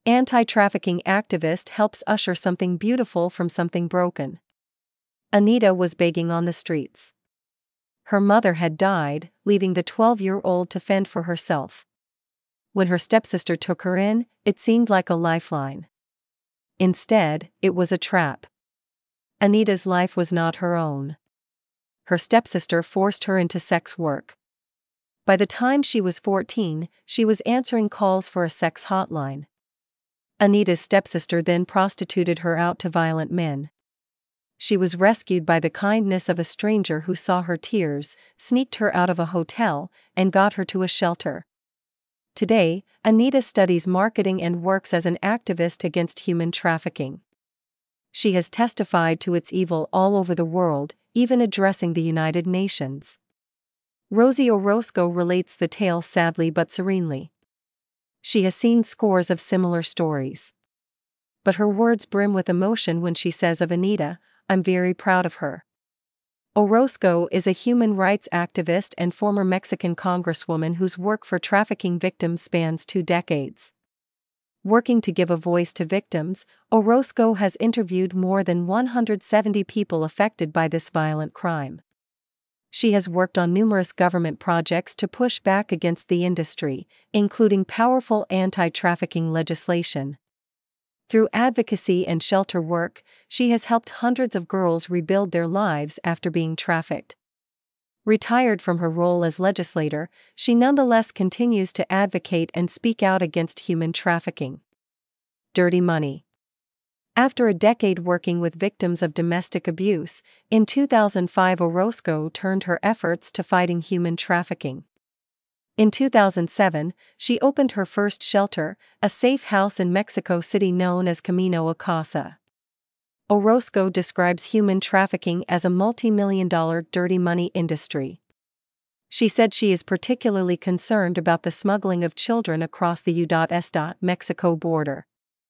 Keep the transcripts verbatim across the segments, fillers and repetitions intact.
Anti-trafficking activist helps usher something beautiful from something broken. Anita was begging on the streets. Her mother had died, leaving the twelve-year-old to fend for herself. When her stepsister took her in, it seemed like a lifeline. Instead, it was a trap. Anita's life was not her own. Her stepsister forced her into sex work. By the time she was fourteen, she was answering calls for a sex hotline. Anita's stepsister then prostituted her out to violent men. She was rescued by the kindness of a stranger who saw her tears, sneaked her out of a hotel, and got her to a shelter. Today, Anita studies marketing and works as an activist against human trafficking. She has testified to its evil all over the world, even addressing the United Nations. Rosie Orozco relates the tale sadly but serenely. She has seen scores of similar stories. But her words brim with emotion when she says of Anita, "I'm very proud of her." Orozco is a human rights activist and former Mexican congresswoman whose work for trafficking victims spans two decades. Working to give a voice to victims, Orozco has interviewed more than one hundred seventy people affected by this violent crime. She has worked on numerous government projects to push back against the industry, including powerful anti-trafficking legislation. Through advocacy and shelter work, she has helped hundreds of girls rebuild their lives after being trafficked. Retired from her role as legislator, she nonetheless continues to advocate and speak out against human trafficking. Dirty money. After a decade working with victims of domestic abuse, in two thousand five Orozco turned her efforts to fighting human trafficking. In two thousand seven, she opened her first shelter, a safe house in Mexico City known as Camino a Casa. Orozco describes human trafficking as a multi-million dollar dirty money industry. She said she is particularly concerned about the smuggling of children across the U S Mexico border.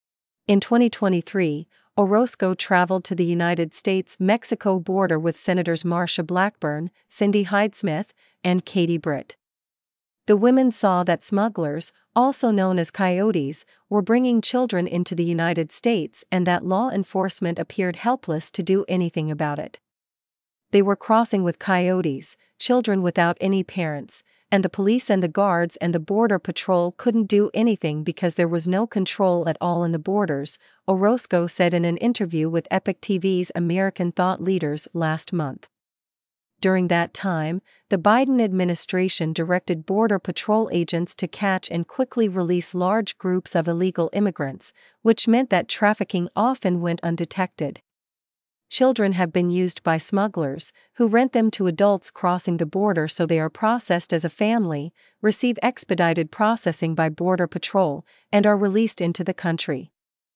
In twenty twenty-three, Orozco traveled to the United States-Mexico border with Senators Marsha Blackburn, Cindy Hyde-Smith, and Katie Britt. The women saw that smugglers, also known as coyotes, were bringing children into the United States and that law enforcement appeared helpless to do anything about it. They were crossing with coyotes, children without any parents, and the police and the guards and the border patrol couldn't do anything because there was no control at all in the borders, Orozco said in an interview with Epoch T V's American Thought Leaders last month. During that time, the Biden administration directed Border Patrol agents to catch and quickly release large groups of illegal immigrants, which meant that trafficking often went undetected. Children have been used by smugglers, who rent them to adults crossing the border so they are processed as a family, receive expedited processing by Border Patrol, and are released into the country.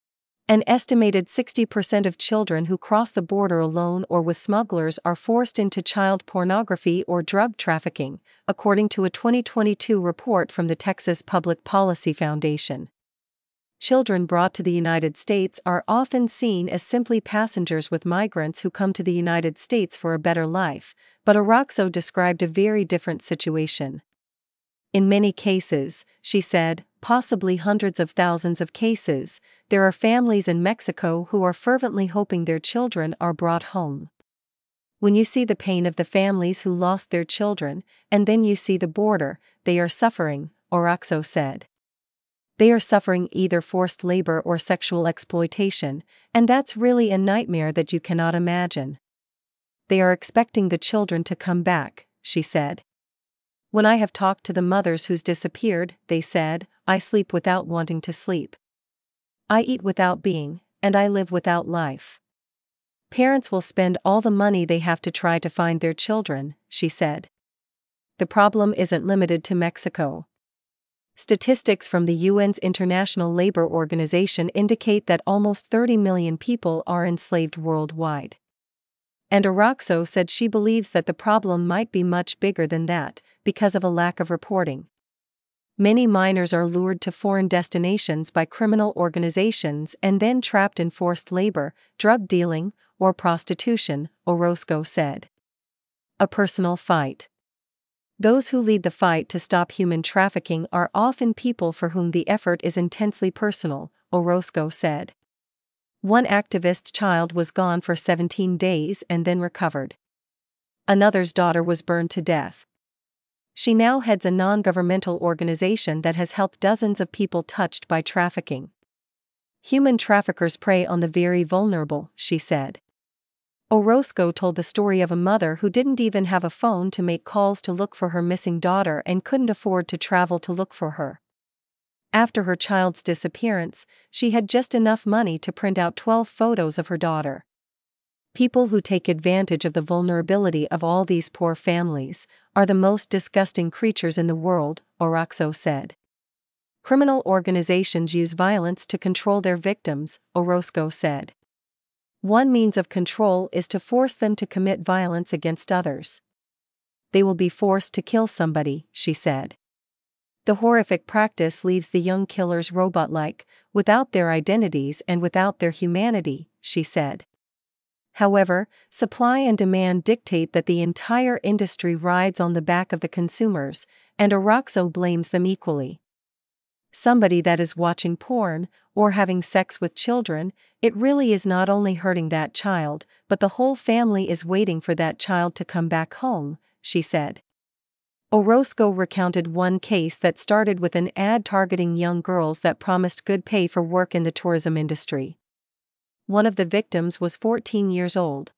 An estimated sixty percent of children who cross the border alone or with smugglers are forced into child pornography or drug trafficking, according to a twenty twenty-two report from the Texas Public Policy Foundation. Children brought to the United States are often seen as simply passengers with migrants who come to the United States for a better life, but Orozco described a very different situation. In many cases, she said, possibly hundreds of thousands of cases, there are families in Mexico who are fervently hoping their children are brought home. When you see the pain of the families who lost their children, and then you see the border, they are suffering, Orozco said. They are suffering either forced labor or sexual exploitation, and that's really a nightmare that you cannot imagine. They are expecting the children to come back, she said. When I have talked to the mothers who's disappeared, they said, I sleep without wanting to sleep. I eat without being, and I live without life. Parents will spend all the money they have to try to find their children, she said. The problem isn't limited to Mexico. Statistics from the U N's International Labor Organization indicate that almost thirty million people are enslaved worldwide. And Orozco said she believes that the problem might be much bigger than that, because of a lack of reporting. Many minors are lured to foreign destinations by criminal organizations and then trapped in forced labor, drug dealing, or prostitution, Orozco said. A personal fight. Those who lead the fight to stop human trafficking are often people for whom the effort is intensely personal, Orozco said. One activist's child was gone for seventeen days and then recovered. Another's daughter was burned to death. She now heads a non-governmental organization that has helped dozens of people touched by trafficking. Human traffickers prey on the very vulnerable, she said. Orozco told the story of a mother who didn't even have a phone to make calls to look for her missing daughter and couldn't afford to travel to look for her. After her child's disappearance, she had just enough money to print out twelve photos of her daughter. People who take advantage of the vulnerability of all these poor families are the most disgusting creatures in the world, Orozco said. Criminal organizations use violence to control their victims, Orozco said. One means of control is to force them to commit violence against others. They will be forced to kill somebody, she said. The horrific practice leaves the young killers robot-like, without their identities and without their humanity, she said. However, supply and demand dictate that the entire industry rides on the back of the consumers, and Orozco blames them equally. Somebody that is watching porn, or having sex with children, it really is not only hurting that child, but the whole family is waiting for that child to come back home, she said. Orozco recounted one case that started with an ad targeting young girls that promised good pay for work in the tourism industry. One of the victims was fourteen years old.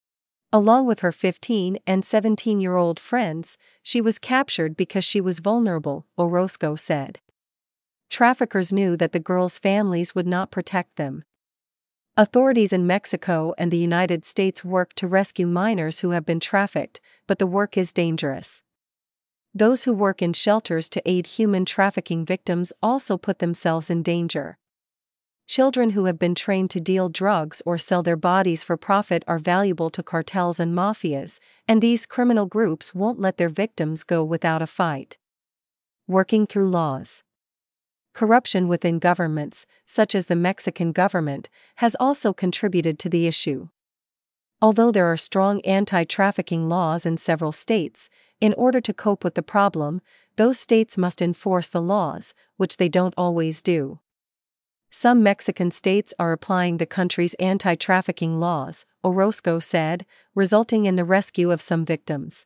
Along with her fifteen and seventeen-year-old friends, she was captured because she was vulnerable, Orozco said. Traffickers knew that the girls' families would not protect them. Authorities in Mexico and the United States work to rescue minors who have been trafficked, but the work is dangerous. Those who work in shelters to aid human trafficking victims also put themselves in danger. Children who have been trained to deal drugs or sell their bodies for profit are valuable to cartels and mafias, and these criminal groups won't let their victims go without a fight. Working through laws. Corruption within governments, such as the Mexican government, has also contributed to the issue. Although there are strong anti-trafficking laws in several states, in order to cope with the problem, those states must enforce the laws, which they don't always do. Some Mexican states are applying the country's anti-trafficking laws, Orozco said, resulting in the rescue of some victims.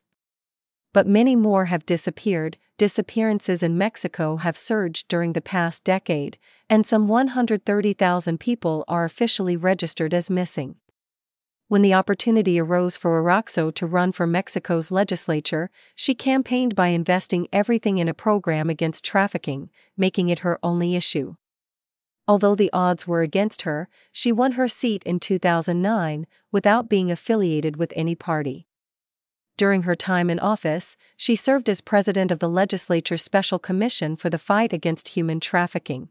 But many more have disappeared. Disappearances in Mexico have surged during the past decade, and some one hundred thirty thousand people are officially registered as missing. When the opportunity arose for Orozco to run for Mexico's legislature, she campaigned by investing everything in a program against trafficking, making it her only issue. Although the odds were against her, she won her seat in two thousand nine, without being affiliated with any party. During her time in office, she served as president of the legislature's Special Commission for the Fight Against Human Trafficking.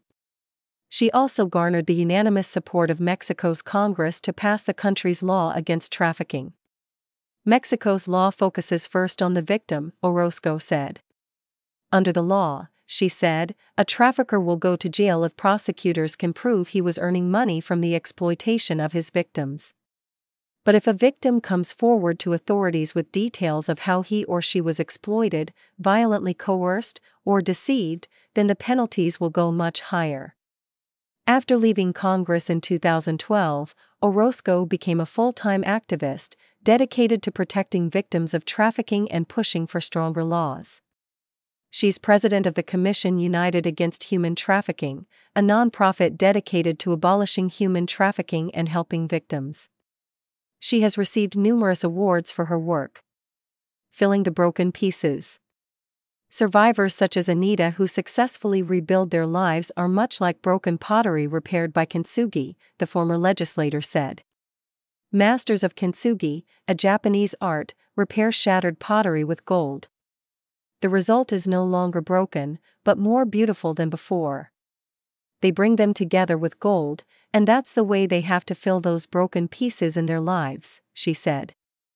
She also garnered the unanimous support of Mexico's Congress to pass the country's law against trafficking. Mexico's law focuses first on the victim, Orozco said. Under the law, she said, a trafficker will go to jail if prosecutors can prove he was earning money from the exploitation of his victims. But if a victim comes forward to authorities with details of how he or she was exploited, violently coerced, or deceived, then the penalties will go much higher. After leaving Congress in two thousand twelve, Orozco became a full-time activist, dedicated to protecting victims of trafficking and pushing for stronger laws. She's president of the Commission United Against Human Trafficking, a nonprofit dedicated to abolishing human trafficking and helping victims. She has received numerous awards for her work. Filling the broken pieces. Survivors such as Anita who successfully rebuild their lives are much like broken pottery repaired by kintsugi, the former legislator said. Masters of kintsugi, a Japanese art, repair shattered pottery with gold. The result is no longer broken, but more beautiful than before. They bring them together with gold, and that's the way they have to fill those broken pieces in their lives, she said.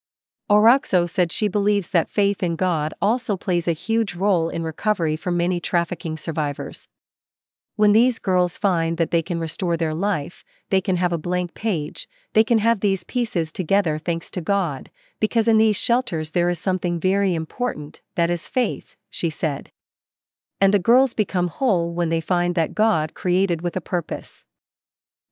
Orozco said she believes that faith in God also plays a huge role in recovery for many trafficking survivors. When these girls find that they can restore their life, they can have a blank page, they can have these pieces together thanks to God, because in these shelters there is something very important, that is faith, she said. And the girls become whole when they find that God created with a purpose.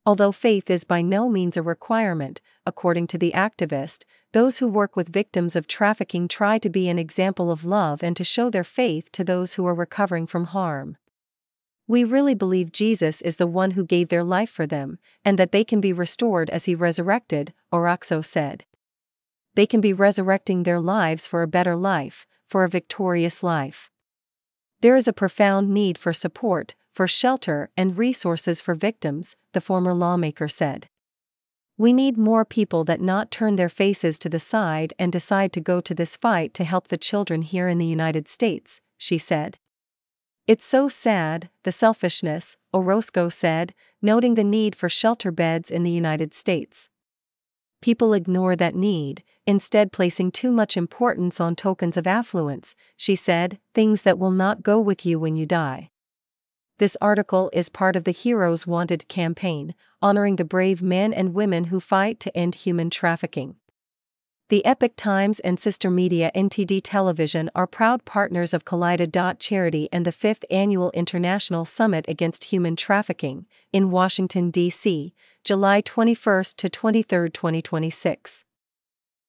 Although faith is by no means a requirement, according to the activist, those who work with victims of trafficking try to be an example of love and to show their faith to those who are recovering from harm. We really believe Jesus is the one who gave their life for them, and that they can be restored as he resurrected, Orakso said. They can be resurrecting their lives for a better life, for a victorious life. There is a profound need for support, for shelter and resources for victims, the former lawmaker said. We need more people that not turn their faces to the side and decide to go to this fight to help the children here in the United States, she said. It's so sad, the selfishness, Orozco said, noting the need for shelter beds in the United States. People ignore that need, instead placing too much importance on tokens of affluence, she said, things that will not go with you when you die. This article is part of the Heroes Wanted campaign, honoring the brave men and women who fight to end human trafficking. The Epoch Times and Sister Media N T D Television are proud partners of Kaleida Charity and the fifth Annual International Summit Against Human Trafficking, in Washington, D C, July twenty-first to twenty-third, twenty twenty-six.